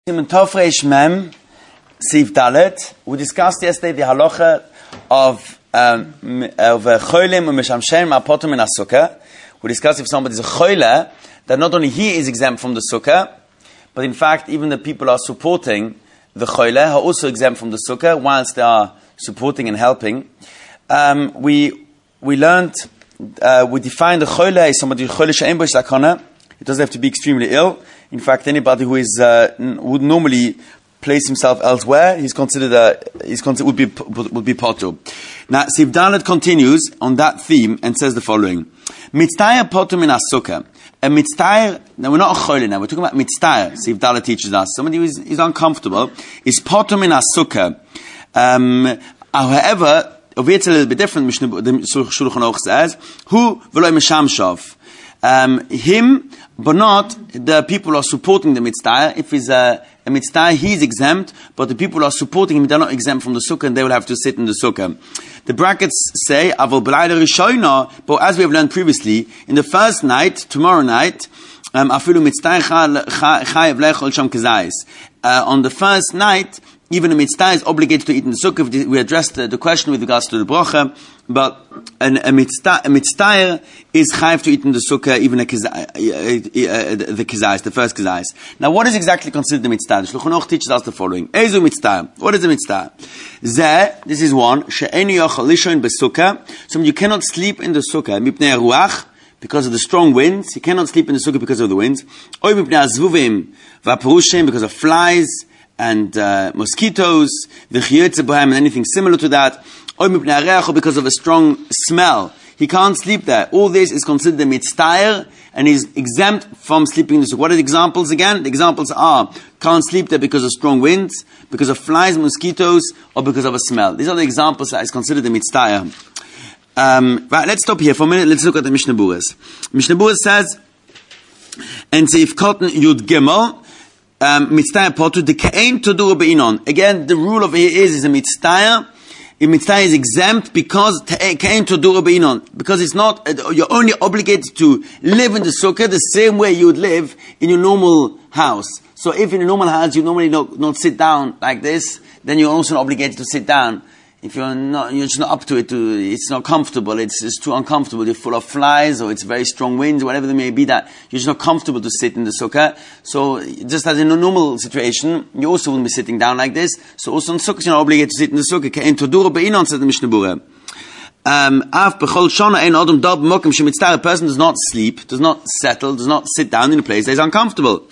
In Tofresh Mem, Siv Dalet, we discussed yesterday the halacha of cholim and meshamshem apotum in a sukkah. We discussed if somebody is a choile, that not only he is exempt from the sukkah, but in fact even the people are supporting the choile are also exempt from the sukkah whilst they are supporting and helping. We defined the choile as somebody who choile she'en bo sakana. It doesn't have to be extremely ill. In fact, anybody who is would normally place himself elsewhere, would be potur. Now, Siv Dalet continues on that theme and says the following: Mitztayer potur min asukah. A mitztayer. Now we're not a choile now. We're talking about mitztayer. Siv Dalet teaches us somebody who is uncomfortable is potur min asukah. However, over here it's a little bit different. The Shulchan Aruch says, "Hu v'lo meshamshov." Him, but not the people who are supporting the mitzvah. If he's a mitzvah, he's exempt, but the people who are supporting him, they're not exempt from the sukkah, and they will have to sit in the sukkah. The brackets say, but as we have learned previously, in the first night, tomorrow night, on the first night, even a mitzvah is obligated to eat in the sukkah. We addressed the question with regards to the bracha, but a mitzvah is chayav to eat in the sukkah, even the kizayis, the first kizayis. Now, what is exactly considered the mitzvah? The Shulchan Aruch teaches us the following: Ezu mitzvah. What is the mitzvah? This is one. She'eni yochel lishon besukkah. So you cannot sleep in the sukkah mipnei ruach, because of the strong winds. You cannot sleep in the sukkah because of the winds. Oy mipnei azvuvim v'apurushim, because of flies and mosquitoes, and anything similar to that, or because of a strong smell. He can't sleep there. All this is considered a mitztayer, and he's exempt from sleeping in the sukkah. What are the examples again? The examples are, can't sleep there because of strong winds, because of flies, mosquitoes, or because of a smell. These are the examples that is considered a mitztayer. Right, let's stop here for a minute. Let's look at the Mishnah Berurah. Mishnah Berurah says, and Seif Cotton Yud Gimel, mitztayer potu de kain todur beinon. Again, the rule over here is a mitztayer. A mitztayer is exempt because kain todur beinon, because it's not. You're only obligated to live in the sukkah the same way you would live in your normal house. So, if in a normal house you normally not sit down like this, then you're also not obligated to sit down. If you're just not up to it, it's not comfortable, it's too uncomfortable, you're full of flies, or it's very strong winds, whatever there may be, that you're just not comfortable to sit in the sukkah. So, just as in a normal situation, you also wouldn't be sitting down like this. So also in sukkah, you're not obligated to sit in the sukkah. Ke'en todur be'inon, says the Mishnah Berurah. Af b'chol shana ein adam dab mokim shemitztayer. A person does not sleep, does not settle, does not sit down in a place that is uncomfortable.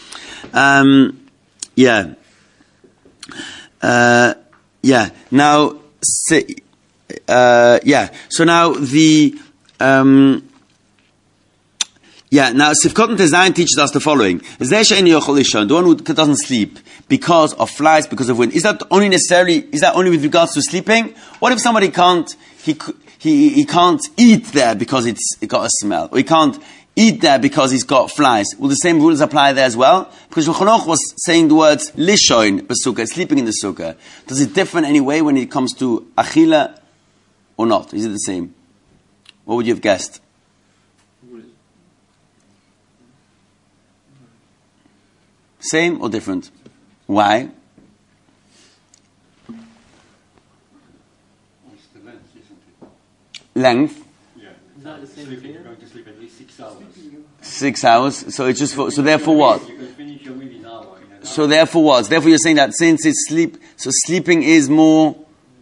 Now, so now Sifkot Tezayin teaches us the following: the one who doesn't sleep because of flies, because of wind. Is that only with regards to sleeping? What if somebody can't eat there because it got a smell, or he can't eat there because he's got flies? Will the same rules apply there as well? Because Shulchan Aruch was saying the words lishoin besukkah, sleeping in the sukkah. Does it differ in any way when it comes to achila or not? Is it the same? What would you have guessed? Same or different? Why? It's the length, isn't it? Length? Yeah. Is that the same thing? You're going to sleep at least 6 hours. 6 hours. So it's just so therefore what? You can finish your meal in an hour. So therefore what? Therefore you're saying that since it's sleep, so sleeping is more.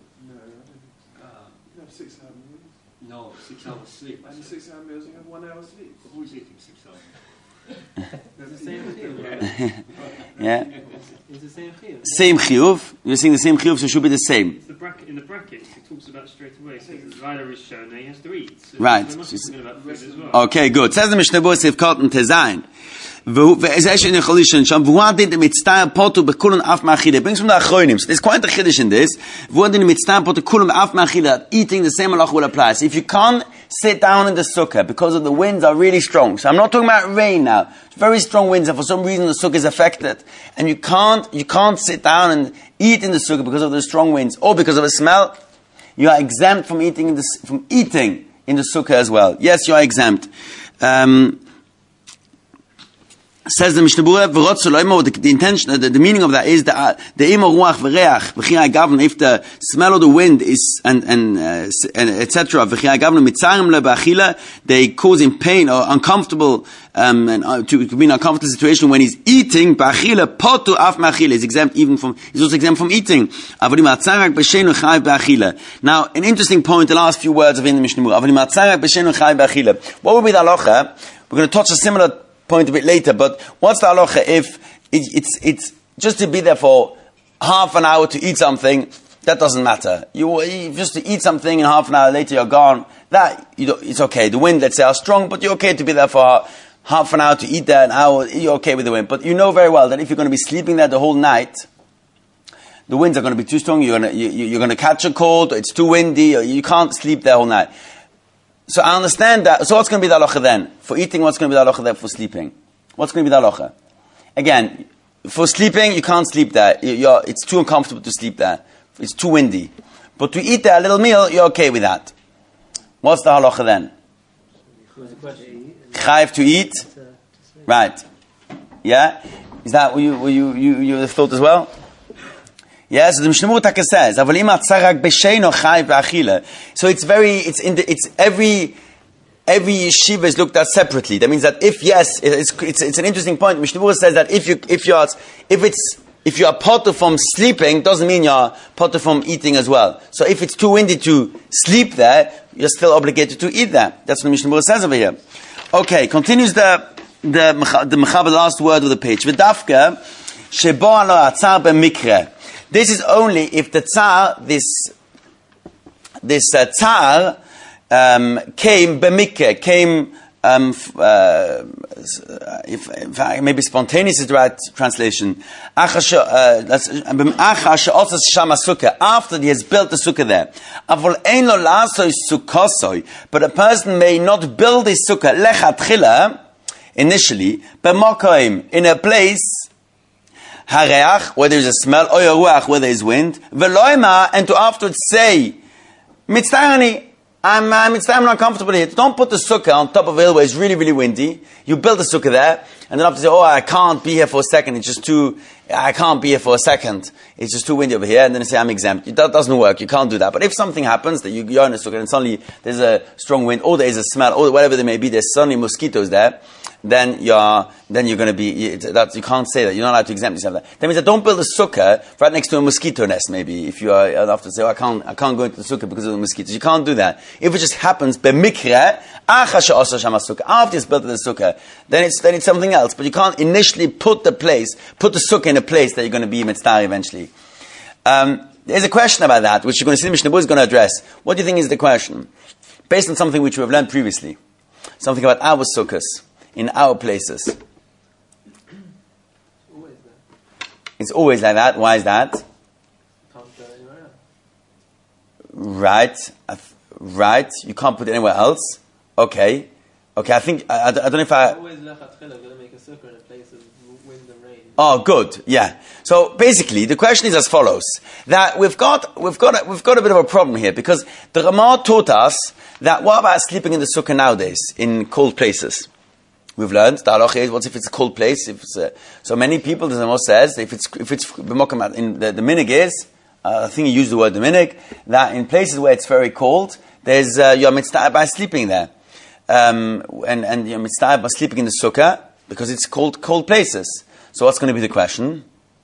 You have 6 hours meals. No, 6 hours sleep. And 6 hour meals, you have 1 hour sleep. Who is eating 6 hours? That's the same thing. Yeah. It's the same thing. Same chiyuv. You're saying the same chiyuv, so it should be the same. It's the bracket, in the brackets, it talks about straight away. So Ryder is shown that he has to eat. So Right. There must be something about food as well. Okay, good. Says the Mishnah Berurah Sif Cotton Tezayin. Brings from the Achronim. So there's quite a chiddush in this. Eating the same halach will apply. So if you can't sit down in the sukkah because of the winds are really strong. So I'm not talking about rain now. It's very strong winds, and for some reason the sukkah is affected, and you can't sit down and eat in the sukkah because of the strong winds or because of a smell. You are exempt from eating in the sukkah as well. Yes, you are exempt. Says the Mishnah Berurah, the intention, the meaning of that is the imo ruach v'reach v'chiyai gavna, if the smell of the wind is and etc. v'chiyai gavna mitzarim le b'achila, they cause him pain or uncomfortable and to be in an uncomfortable situation when he's eating. B'achila potu af ma'achila, he's also exempt from eating. Avalim atzarak b'sheinu chai b'achila. Now, an interesting point. The last few words of in the Mishnah Berurah. Avalim atzarak b'sheinu chai b'achila. What would be the halacha? We're going to touch a similar point a bit later, but what's the halacha if it's just to be there for half an hour to eat something? That doesn't matter. You just to eat something and half an hour later you're gone. That it's okay. The wind, let's say, are strong, but you're okay to be there for half an hour to eat there, an hour. You're okay with the wind, but you know very well that if you're going to be sleeping there the whole night, the winds are going to be too strong. You're going to catch a cold. It's too windy. You can't sleep there all night. So I understand that. So what's going to be the halacha then? For eating, what's going to be the halacha then for sleeping? What's going to be the halacha? Again, for sleeping, you can't sleep there. It's too uncomfortable to sleep there. It's too windy. But to eat there a little meal, you're okay with that. What's the halacha then? Chayiv to eat? Right. Yeah? Is that what you have thought as well? Yes, the Mishnah Berurah says, so every yeshiva is looked at separately. That means that it's an interesting point. Mishnah Berurah says that if you are potter from sleeping, doesn't mean you're potter from eating as well. So if it's too windy to sleep there, you're still obligated to eat there. That's what Mishnah Berurah says over here. Okay, continues the Mechaber, last word of the page. V'dafka shebo alo atzar b'mikre. This is only if the tsar, this tsar, came b'mikre, came, if maybe spontaneous is the right translation. After he has built the sukkah there. But a person may not build his sukkah lechatchila initially, in a place hareach, where there is a smell, or ruach, where there is wind, veloima, and to afterwards say, mitztayani, I'm not comfortable here. Don't put the sukkah on top of a hill where it's really, really windy. You build the sukkah there, and then after say, I can't be here for a second. I can't be here for a second. It's just too windy over here. And then you say, I'm exempt. That doesn't work. You can't do that. But if something happens, that you're in a sukkah and suddenly there's a strong wind, or there's a smell, or whatever there may be, there's suddenly mosquitoes there, then you're going to be, you can't say that. You're not allowed to exempt yourself. That means that don't build a sukkah right next to a mosquito nest, maybe. If you are enough to say, I can't go into the sukkah because of the mosquitoes. You can't do that. If it just happens, b'mikre, after it's built the sukkah, then it's something else. But you can't initially put the sukkah in a place that you're going to be mitzvah eventually. There's a question about that, which you're going to see the Mishnah Berurah is going to address. What do you think is the question? Based on something which we have learned previously. Something about our sukkahs in our places. It's always like that. Why is that? Right. You can't put it anywhere else. Okay. I think I don't know if I. Always lechatchila going to make a sukkah in a place of wind and rain. Oh, good. Yeah. So basically, the question is as follows: that we've got a bit of a problem here because the Ramah taught us that what about sleeping in the sukkah nowadays in cold places? We've learned the halacha is what if it's a cold place? If it's so many people, the Ramah says if it's b'mokum in the minig is I think he used the word the minig that in places where it's very cold, there's you're mitzvah by sleeping there, and you're mitzvah by sleeping in the sukkah because it's cold places. So what's going to be the question?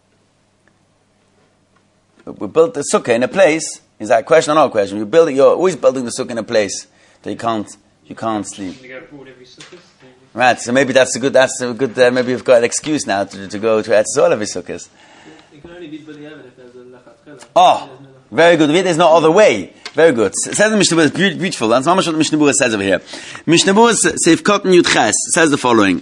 We built the sukkah in a place. Is that a question or not a question? You're always building the sukkah in a place that you can't sleep. You go forward every sukkah. Right. So maybe that's a good. Maybe you've got an excuse now to go to Eretz all of his sukkahs. It can only be b'diavad if there's a lechatchila. Oh, very good. There's no other way. Very good. Says the Mishnah Berurah, it's beautiful. That's not much what the Mishnah Berurah says over here. Mishnah Berurah Seif Kotten Yud Ches says the following.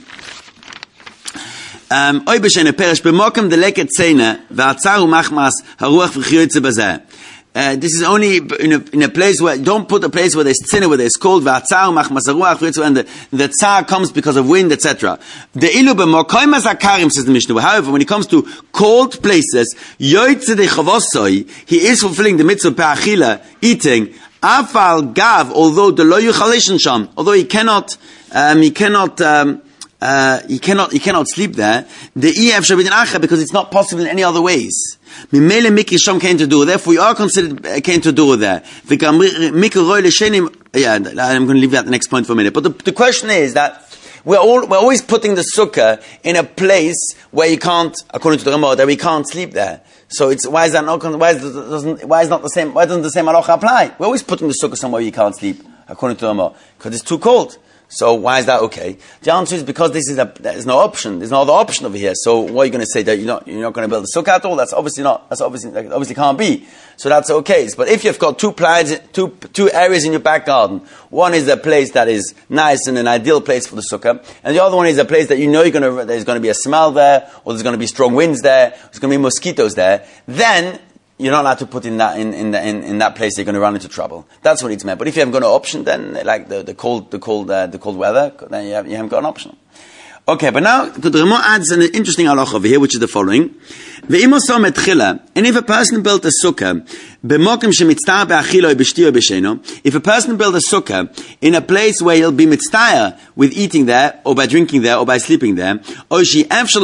Oy b'shene perish b'mokem deleket tzena v'atzaru machmas haruach v'chiyotze bazeh. This is only in a place where, don't put a place where there's tzina, where there's cold, v'atzaru machmas haruach v'chiyotze, and the tzar comes because of wind, etc. The ilu b'mokoim azakarim, says the Mishnah Berurah. However, when it comes to cold places, yoytze de chavosoi, he is fulfilling the mitzvah pe'achila, eating, afal gav, although the lo yuchalishin sham, although he cannot you cannot sleep there. The EF Shabbat Acha, because it's not possible in any other ways. Mimele Mikri Shom came to do, therefore you are considered came to do there. Yeah, I'm going to leave that the next point for a minute. But the question is that we're always putting the sukkah in a place where you can't, according to the Ramah, that we can't sleep there. So why doesn't the same halacha apply? We're always putting the sukkah somewhere you can't sleep, according to the Ramah, because it's too cold. So why is that okay? The answer is because there's no option. There's no other option over here. So what are you going to say, that you're not going to build a sukkah at all? That obviously can't be. So that's okay. But if you've got two areas in your back garden, one is a place that is nice and an ideal place for the sukkah, and the other one is a place that there's going to be a smell there, or there's going to be strong winds there, there's going to be mosquitoes there, then you're not allowed to put in that place. You're going to run into trouble. That's what it's meant. But if you haven't got an option, then like the cold weather, then you haven't got an option. Okay, but now the Ramah adds an interesting halacha over here, which is the following: and if a person built a sukkah, if a person built a sukkah in a place where he'll be mitztaya with eating there, or by drinking there, or by sleeping there, but if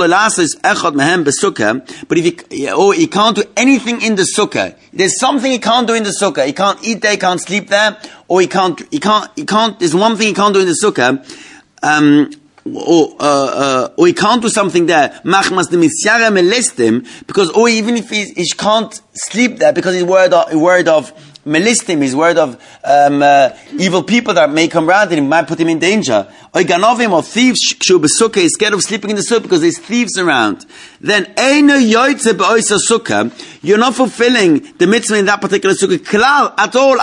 he can't do anything in the sukkah, there's something he can't do in the sukkah. He can't eat there, he can't sleep there, or he can't. There's one thing he can't do in the sukkah. Or he can't do something there, because, or even if he can't sleep there because he's worried of melistim, he's worried of evil people that may come around him, might put him in danger. Or thieves, is scared of sleeping in the sukkah because there's thieves around. Then you're not fulfilling the mitzvah in that particular sukkah at all.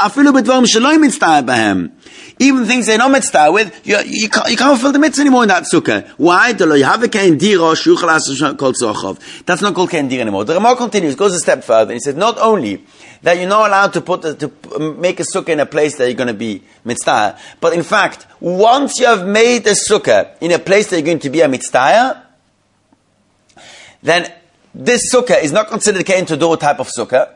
Even things they're not mitzvah with, you can't fulfill the mitzvah anymore in that sukkah. Why? That's not called kein dir anymore. The Ramah continues, goes a step further, and he says not only that you're not allowed to make a sukkah in a place that you're going to be mitzvah, but in fact, once you have made a sukkah in a place that you're going to be a mitzvah, then this sukkah is not considered a kein tador type of sukkah,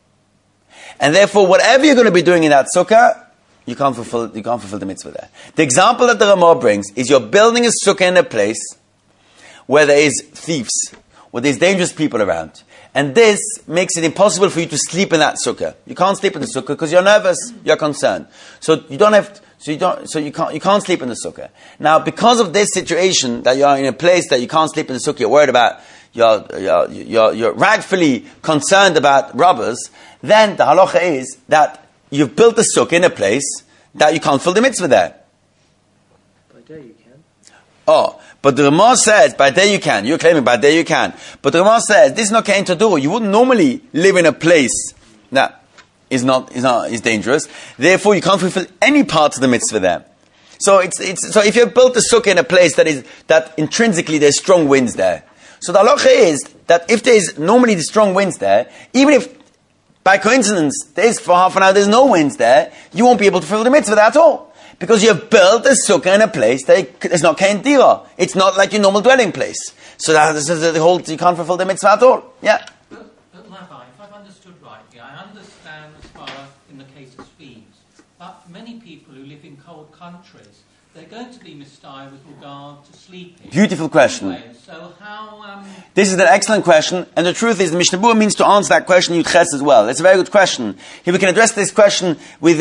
and therefore whatever you're going to be doing in that sukkah, you can't fulfill the mitzvah there. The example that the Ramah brings is you're building a sukkah in a place where there is thieves, where there's dangerous people around. And this makes it impossible for you to sleep in that sukkah. You can't sleep in the sukkah because you're nervous, you're concerned. So you can't sleep in the sukkah. Now, because of this situation, that you're in a place that you can't sleep in the sukkah, you're worried about, you're rightfully concerned about robbers, then the halacha is that you've built a sukkah in a place that you can't fulfill the mitzvah there. By day you can. Oh, but the Ramah says, by day you can. You're claiming by day you can. But the Ramah says, this is not kein tador. You wouldn't normally live in a place that is dangerous. Therefore, you can't fulfill any part of the mitzvah there. So so if you've built a sukkah in a place that intrinsically there's strong winds there. So the halacha is that if there's normally the strong winds there, even if by coincidence, for half an hour there's no winds there, you won't be able to fulfill the mitzvah there at all. Because you have built a sukkah in a place that is not kein dira. It's not like your normal dwelling place. So this is the whole, you can't fulfill the mitzvah at all. Yeah? But Rabbi, if I've understood rightly, I understand as far as in the case of thieves, but many people who live in cold countries, they're going to be mistake with regard to sleeping. Beautiful question. Anyway, so how... This is an excellent question, and the truth is the Mishnah Berurah means to answer that question Yud Ches as well. It's a very good question. Here we can address this question with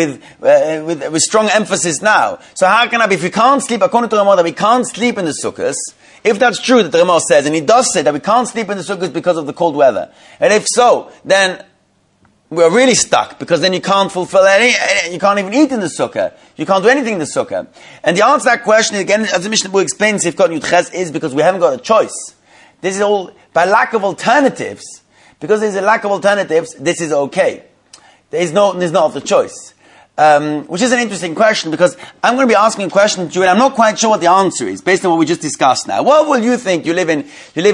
strong emphasis now. So how can if we can't sleep, according to Ramah, that we can't sleep in the sukkahs, if that's true that the Ramah says, and he does say that we can't sleep in the sukkahs because of the cold weather, and if so, then we're really stuck, because then you can't fulfill you can't even eat in the sukkah. You can't do anything in the sukkah. And the answer to that question, again, as the Mishnah Berurah explains, if got Yud Ches, is because we haven't got a choice. This is all, by lack of alternatives, because there's a lack of alternatives, this is okay. There's no other choice. Which is an interesting question, because I'm going to be asking a question to you, and I'm not quite sure what the answer is, based on what we just discussed now. What will you think? You live in,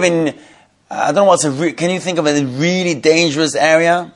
I don't know can you think of a really dangerous area?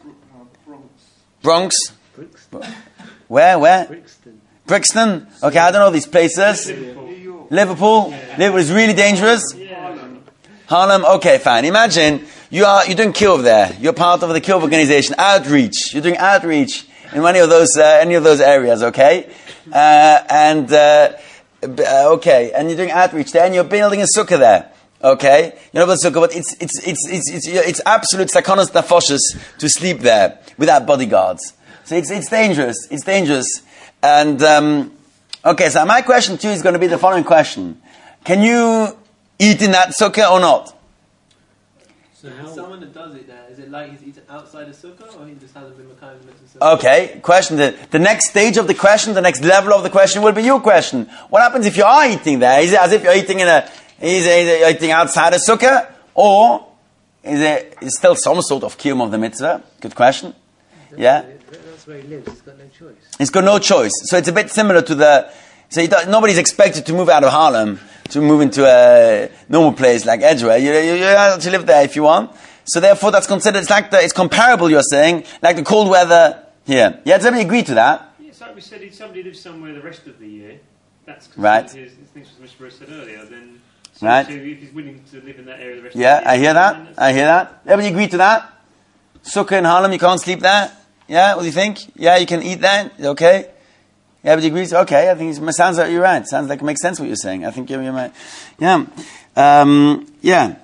Bronx? Brixton. Where? Brixton. Brixton? Okay, I don't know these places. Liverpool? Liverpool is really dangerous? Harlem? Okay, fine. Imagine you're doing Kiruv there. You're part of the Kiruv organization. Outreach. You're doing outreach in any of those areas, okay? And Okay, and you're doing outreach there, and you're building a sukkah there. Okay, you're not building a sukkah, but it's absolute sakonos nafoshes to sleep there without bodyguards. So it's dangerous. It's dangerous. And okay, so my question to you is going to be the following question: can you eat in that sukkah or not? So someone that does it there, is it like he's eating outside the sukkah, or he just hasn't been Makayim the sukkah? Okay, question. The next stage of the question, the next level of the question will be your question. What happens if you are eating there? Is it as if you're eating you're eating outside a sukkah, or is it still some sort of kiyum of the mitzvah? Good question. Yeah? That's where he lives, he's got no choice. He's got no choice. So it's a bit similar to nobody's expected to move out of Harlem to move into a normal place like Edgware. You have to live there if you want. So therefore that's considered, it's comparable, you're saying, like the cold weather here. Yeah, does everybody agree to that? Yeah, it's like we said, if somebody lives somewhere the rest of the year, that's right. His things as Mr. Bruce said earlier, then right. If he's willing to live in that area the rest yeah, of the year. I hear that. Everybody agree to that? Sukkah in Harlem, you can't sleep there? Yeah, what do you think? Yeah, you can eat there? Okay. Yeah, everybody agrees? Okay, I think it sounds like you're right. Sounds like it makes sense what you're saying. I think you're right. Yeah. Yeah.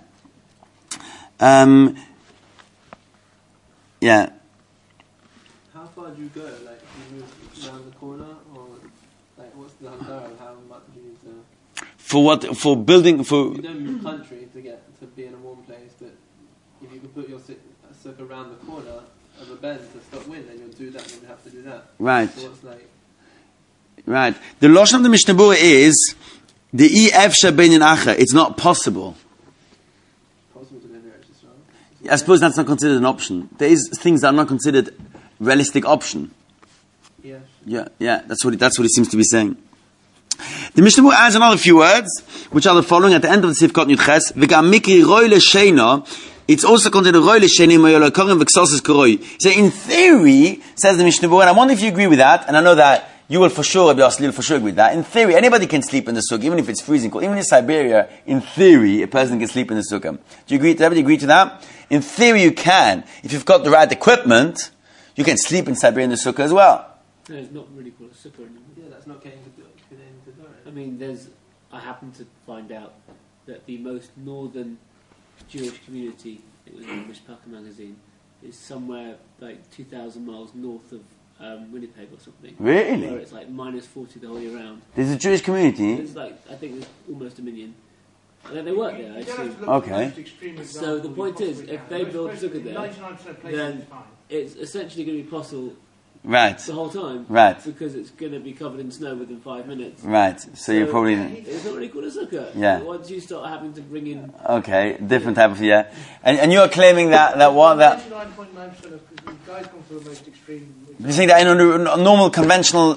Yeah. How far do you go? Like, do you move around the corner, or like, what's the Haggadah of how much do you need to... For what? For building, for... You don't move country to be in a warm place, but if you can put your sukkah around the corner of a bend to stop wind, then you'll do that, and you'll have to do that. Right. So what's like... Right. The Lashon of the Mishnah Berurah is the efsha beinin acha. It's not possible. Possible to go there, just right? I suppose that's not considered an option. There is things that are not considered realistic option. Yeah. Yeah. That's what it seems to be saying. The Mishnah Berurah adds another few words, which are the following at the end of the Sifkot Yud-Ches. V'gam mikri roi l'sheina. It's also considered roi l'sheina mayol ha'korim v'ksos koroi. So in theory, says the Mishnah Berurah, and I wonder if you agree with that, and I know that you will for sure, Rabbi Yossi will for sure agree with that. In theory, anybody can sleep in the sukkah, even if it's freezing cold. Even in Siberia, in theory, a person can sleep in the sukkah. Do you agree? Does everybody agree to that? In theory, you can. If you've got the right equipment, you can sleep in Siberia in the sukkah as well. No, it's not really called a sukkah anymore. Yeah, that's not getting to do it. I mean, I happen to find out that the most northern Jewish community, it was in Mishpacha magazine, is somewhere like 2,000 miles north of Winnipeg or something. Really? Where it's like minus 40 the whole year round. There's a Jewish community? There's I think there's almost 1 million. And they work there, I assume. Okay. So the point is, if they build sukkah there, then it's essentially going to be possible right. the whole time. Right. Because it's going to be covered in snow within 5 minutes. Right. So you're probably... It's not really called a sukkah. Yeah. Once you start having to bring in... Okay, different type of, yeah. And you're claiming that 99.9% of guys come to the most extreme... You think that in a normal, conventional...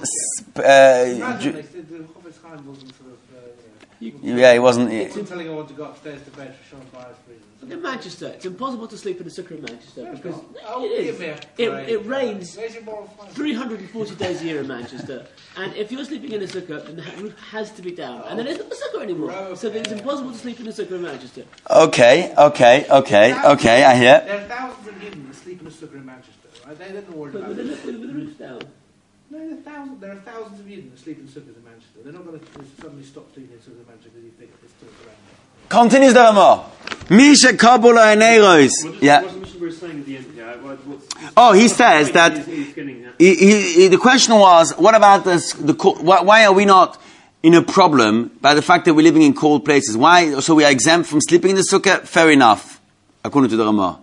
yeah, it wasn't... I'm telling you I want to go upstairs to bed for Sean Byers reasons. In Manchester, it's impossible to sleep in a sukkah in Manchester because it rains 340 days a year in Manchester, and if you're sleeping in a sukkah, then the roof has to be down, and then it's not a sukkah anymore. So it's impossible to sleep in a sukkah in Manchester. Okay, I hear. There are thousands of Yidden that sleep in a sukkah in Manchester, right? They don't worry about it. With the roofs down. No, there are thousands of Yidden that sleep in sukkahs in Manchester. They're not going to suddenly stop sleeping in sukkahs in Manchester because you think it's still around there. Continues the Ramah. Misha Kabbalah and Eros. Yeah. What's the Mishnah saying at the end? He says that the question was, what about this? Why are we not in a problem by the fact that we're living in cold places? Why? So we are exempt from sleeping in the sukkah? Fair enough, according to the Ramah.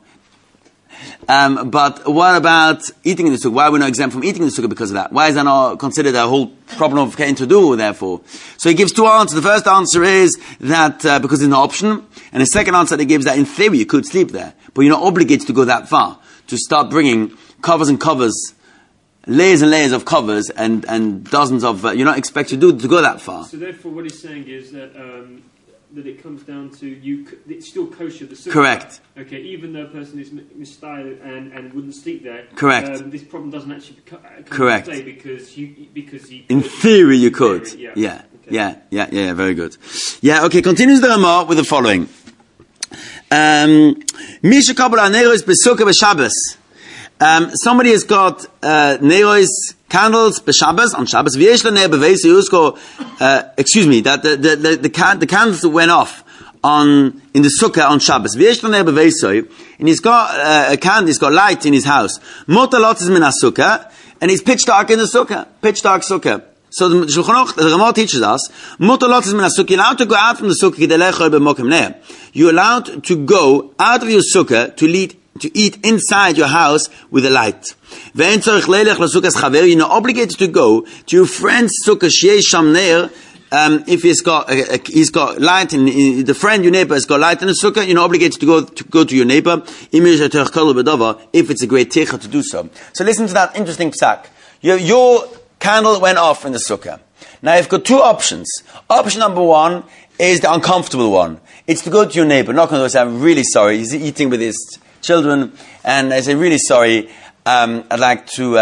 But what about eating in the sukkah? Why are we not exempt from eating in the sukkah because of that? Why is that not considered a whole problem of getting to do, therefore? So he gives two answers. The first answer is that because it's an option. And the second answer that he gives that in theory you could sleep there. But you're not obligated to go that far. To start bringing covers and covers, layers and layers of covers and dozens of... you're not expected to go that far. So therefore what he's saying is that... that it comes down to it's still kosher, the sukkah. Correct. Okay, even though a person is misstyled and wouldn't sleep there. Correct. This problem doesn't actually come correct. into play because he. In theory, you could. Theory, yeah. Okay. Yeah. Very good. Yeah. Okay. Continues the Ramah with the following. Misha Kabbalah Neros Besukkah B'Shabbos. Somebody has got Neros candles b'Shabbos on Shabbos. Excuse me, that the candles that went off in the sukkah on Shabbos. And he's got a candle, he's got light in his house. Motalot is min sukkah, and it's pitch dark in the sukkah, pitch dark sukkah. So the Shulchan Aruch, the Ramah teaches us, Motalot is min sukkah. You're allowed to go out from the sukkah. You're allowed to go out of your sukkah to eat inside your house with a light. You're not obligated to go to your friend's sukkah, if he's got light, and the friend, your neighbor, has got light in the sukkah, you're not obligated to go to your neighbor, if it's a great teicha to do so. So listen to that interesting psak. Your candle went off in the sukkah. Now you've got two options. Option number one is the uncomfortable one. It's to go to your neighbor, knock on the door and say, I'm really sorry, he's eating with his children, and I say, really sorry, I'd like to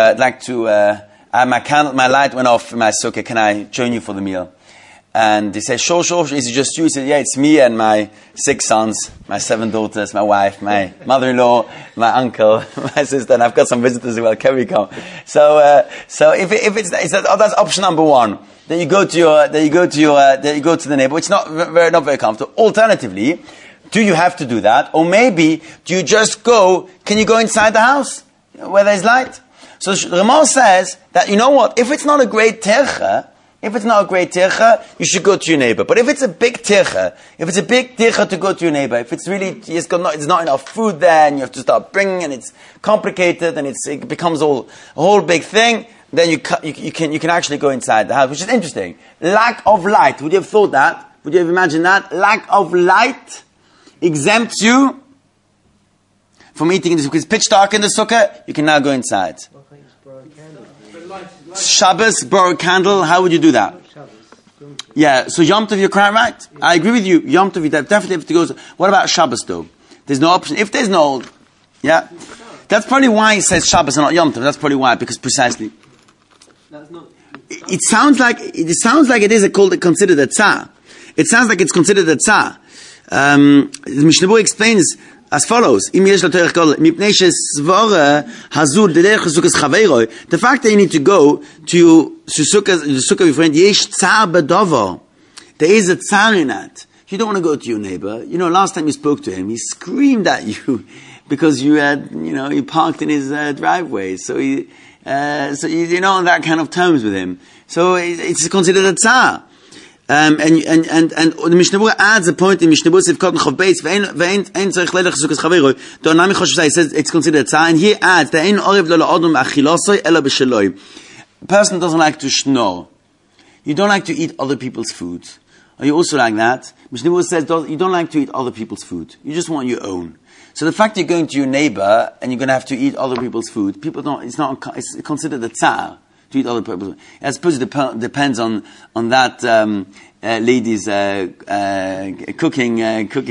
my light went off in my sukkah, can I join you for the meal? And he says, sure, is it just you? He said, yeah, it's me and my 6 sons, my 7 daughters, my wife, my mother-in-law, my uncle, my sister, and I've got some visitors as well, can we come? So if that's option number one. Then you go to the neighbor, which is not very comfortable. Alternatively, do you have to do that? Or maybe, do you just go, can you go inside the house where there's light? So Ramah says that, you know what, if it's not a great tercha, you should go to your neighbor. But if it's a big tercha, to go to your neighbor, if it's really, it's not enough food there, and you have to start bringing, and it's complicated, and it becomes a whole big thing, then you can actually go inside the house, which is interesting. Lack of light. Would you have thought that? Would you have imagined that? Lack of light exempts you from eating in the sukkah. It's pitch dark in the sukkah, you can now go inside. Shabbos, borrow a candle, how would you do that? Yeah, so Yom Tov, you're quite right. I agree with you. Yom Tov, you definitely have to go. What about Shabbos though? There's no option. If there's no, yeah. That's probably why he says Shabbos and not Yom Tov. That's probably why, because precisely. That's not. It sounds like it is considered a tzah. It sounds like it's considered a tzah. The Mishnah Berurah explains as follows: the fact that you need to go to sukkah with your friend, there is a tzar in that. You don't want to go to your neighbor. You know, last time you spoke to him, he screamed at you because you had, you parked in his driveway. So you're not on that kind of terms with him. So it's considered a tzar. And the Mishnah Berurah adds a point in Mishnah Berurah Sivkot Chav Beis ve'en tzarich lelech sukas chaveroi. The Nami Choshev he says it's considered a tzar, and he adds the ein orev lo la'odom achilosoi ela b'sheloi. A person doesn't like to schnorr. You don't like to eat other people's food. Are you also like that? Mishnah Berurah says you don't like to eat other people's food. You just want your own. So the fact you're going to your neighbor and you're going to have to eat other people's food, it's considered a tzar to eat other people's food. I suppose it depends on that lady's cooking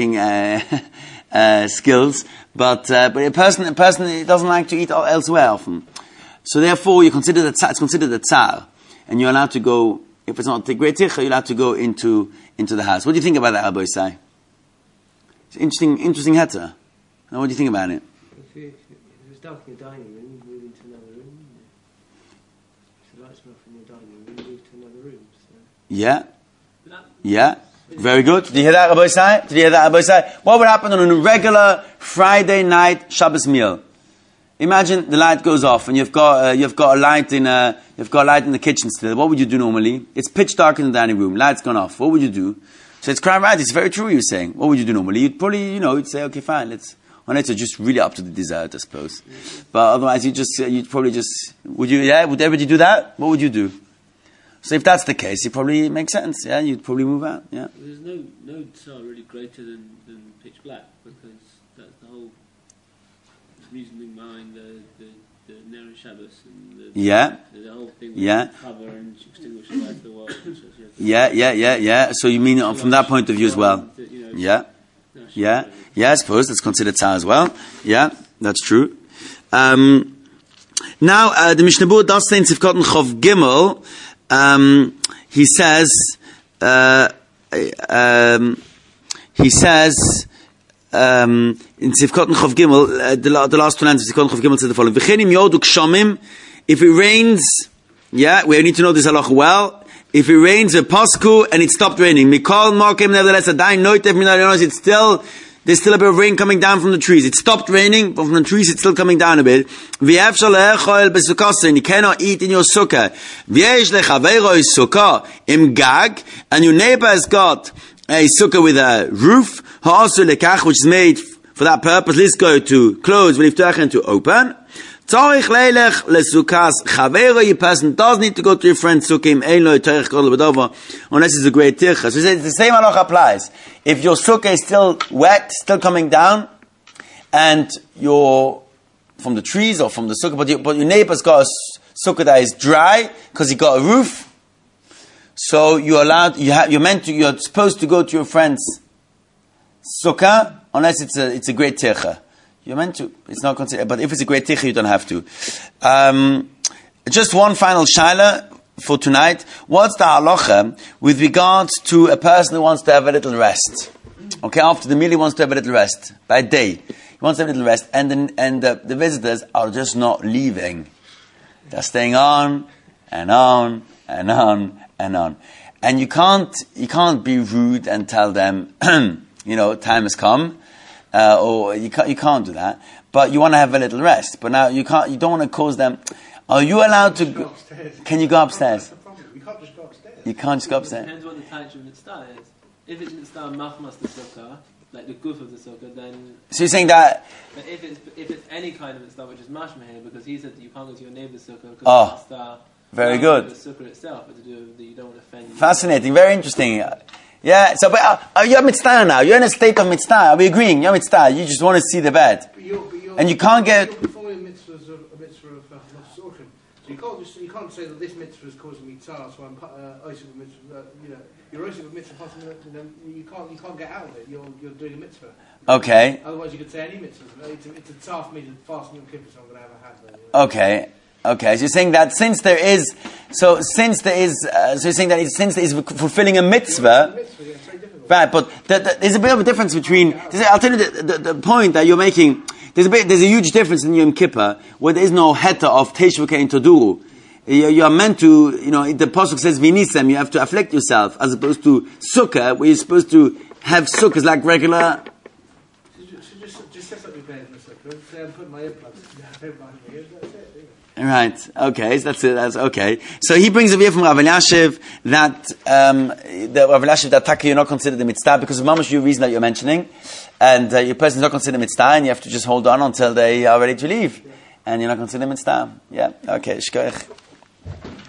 skills, but a person doesn't like to eat elsewhere often. So therefore, it's considered a tzar, and you're allowed to go. If it's not a great ticha, you're allowed to go into the house. What do you think about that, Rabbi Isai? It's interesting heter. Now, what do you think about it? If it's dark in your dining room, you move into another room. If the light's off in your dining room, you move to another room. So. Yeah. Very good. Did you hear that, Rabbi Isai? What would happen on a regular Friday night Shabbos meal? Imagine the light goes off and you've got a light in the kitchen still. What would you do normally? It's pitch dark in the dining room. Light's gone off. What would you do? So it's quite right. It's very true. You're saying. What would you do normally? You'd probably, you'd say, okay, fine. It's just really up to the dessert, I suppose. But otherwise, would you? Yeah. Would everybody do that? What would you do? So if that's the case, it probably makes sense. Yeah. You'd probably move out. Yeah. There's no tzar really greater than pitch black, because that's the whole reasoning behind the Ner Shabbos and the whole thing with cover and extinguish the light of the world. Yeah. So you mean from that point of view as well? Yeah. I suppose that's considered tzar as well. Yeah, that's true. Now, the Mishnah Berurah does say in Sivkot Chav Gimel, he says in Sivkot Chav Gimel, the last two lines of Sivkot Chav Gimel says the following: V'chenim yodu kshamim, if it rains Yeah, we need to know this halacha well. If it rains a pasku and it stopped raining, Mikol Mokim, nevertheless, it's still, there's still a bit of rain coming down from the trees. It stopped raining, but from the trees it's still coming down a bit. And you cannot eat in your sukkah. And your neighbor has got a sukkah with a roof, which is made for that purpose. Let's go to close, and to open. A person does need to go to your friend's sukkah unless it's a great tircha. So the same halacha applies. If your sukkah is still wet, still coming down, and you're from the trees or from the sukkah, but your neighbor's got a sukkah that is dry because he got a roof, so you're supposed to go to your friend's sukkah unless it's a great tircha. You're meant to. It's not considered. But if it's a great ticha, you don't have to. Just one final shaila for tonight. What's the halacha with regards to a person who wants to have a little rest? Okay, after the meal, he wants to have a little rest. By day, he wants to have a little rest, and the visitors are just not leaving. They're staying on and on and on and on. And you can't be rude and tell them, time has come. Or you can't do that, but you want to have a little rest. But now you don't want to cause them. Are you allowed to go? Can you go upstairs? You can't just go upstairs. You can't just go upstairs. Depends what the type of mitzvah is. If it's mitzvah machmas the sukkah, like the goof of the sukkah, then. So you're saying that. But if it's any kind of mitzvah, which is mashma here, because he said that you can't go to your neighbor's sukkah because it's mitzvah. Very good. The sukkah itself, but to do that you don't want to offend. Fascinating, very interesting. Yeah, so but you're mitzvah now. You're in a state of mitzvah. Are we agreeing? You're mitzvah. You just want to see the bed, and you can't get. You're performing mitzvahs of a mitzvah of sorghum. So you can't say that this mitzvah is causing me tzar, so I'm oising a mitzvah. You're oising a mitzvah. You can't get out of it. You're doing a mitzvah. Okay. Otherwise, you could say any mitzvah. It's a tzar for me to fast Yom Kippur, so I'm going to have a had. Okay. Okay, so you're saying that since there is fulfilling a mitzvah, right? But there's a bit of a difference between. I'll tell you the point that you're making. There's a huge difference in Yom Kippur where there is no heta of teishvah kein toduru. You are meant to, the pasuk says vinisem. You have to afflict yourself, as opposed to sukkah, where you're supposed to have sukkahs like regular. Just set up your bed in the sukkah. Say I'm putting my earplugs in my ears. That's it. Right. Okay. So that's it. That's okay. So he brings a view from Rav Elyashiv that Taka you're not considered the mitzvah because of mamash your reason that you're mentioning, and your person is not considered mitzvah, and you have to just hold on until they are ready to leave, and you're not considered mitzvah. Yeah. Okay. Shkoich.